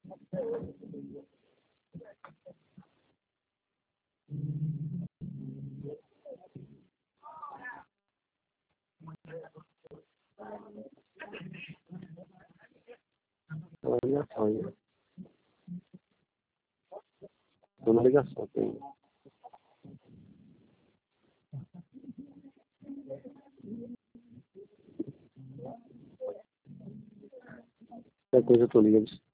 Olha, tô na ligação, tem. Qualquer coisa eu tô ligando.